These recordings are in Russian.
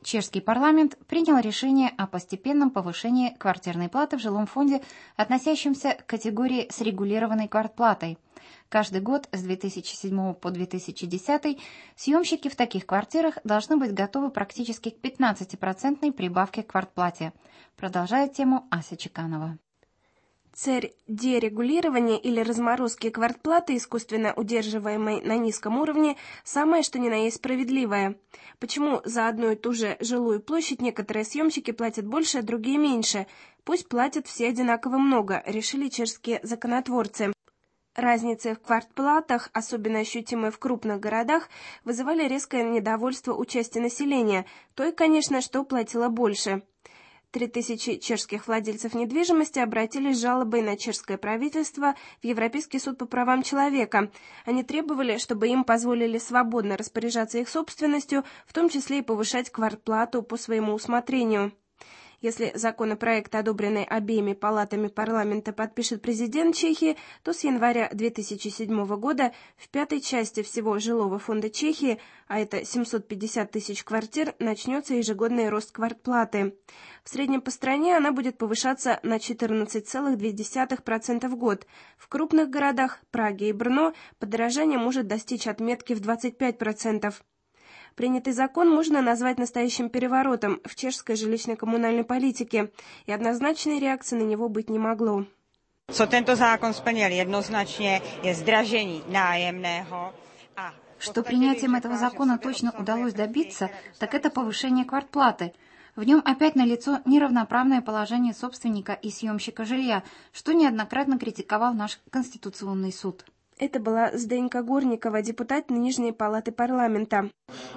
Чешский парламент принял решение о постепенном повышении квартирной платы в жилом фонде, относящемся к категории с регулированной квартплатой. Каждый год с 2007 по 2010 съемщики в таких квартирах должны быть готовы практически к 15% прибавке к квартплате. Продолжает тему Ася Чеканова. Цель дерегулирования или разморозки квартплаты, искусственно удерживаемой на низком уровне, самое что ни на есть справедливое. Почему за одну и ту же жилую площадь некоторые съемщики платят больше, а другие меньше? Пусть платят все одинаково много, решили чешские законотворцы. Разницы в квартплатах, особенно ощутимые в крупных городах, вызывали резкое недовольство у части населения, той, конечно, что платила больше. 3000 чешских владельцев недвижимости обратились с жалобой на чешское правительство в Европейский суд по правам человека. Они требовали, чтобы им позволили свободно распоряжаться их собственностью, в том числе и повышать квартплату по своему усмотрению. Если законопроект, одобренный обеими палатами парламента, подпишет президент Чехии, то с января 2007 года в пятой части всего жилого фонда Чехии, а это 750 тысяч квартир, начнется ежегодный рост квартплаты. В среднем по стране она будет повышаться на 14,2% в год. В крупных городах Праге и Брно подорожание может достичь отметки в 25%. Принятый закон можно назвать настоящим переворотом в чешской жилищно-коммунальной политике, и однозначной реакции на него быть не могло. Co tento zákon splnil jednoznačně je zdražení nájemného. Что принятием этого закона точно удалось добиться, так это повышение квартплаты. В нем опять налицо неравноправное положение собственника и съемщика жилья, что неоднократно критиковал наш Конституционный суд. Это была Зdenka Горникова, депутат Нижней палаты парламента.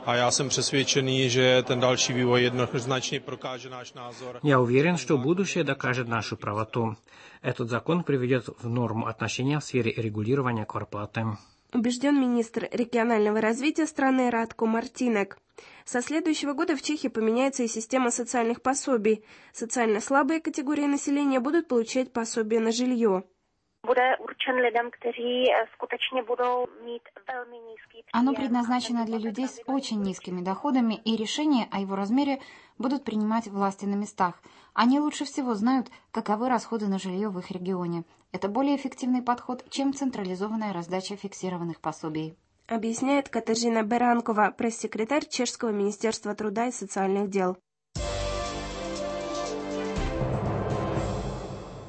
Я уверен, что будущее докажет нашу правоту. Этот закон приведет в норму отношения в сфере регулирования квартплаты. Убежден министр регионального развития страны Радко Мартинек. Со следующего года в Чехии поменяется и система социальных пособий. Социально слабые категории населения будут получать пособие на жилье. Оно предназначено для людей с очень низкими доходами, и решения о его размере будут принимать власти на местах. Они лучше всего знают, каковы расходы на жилье в их регионе. Это более эффективный подход, чем централизованная раздача фиксированных пособий. Объясняет Катажина Беранкова, пресс-секретарь Чешского министерства труда и социальных дел.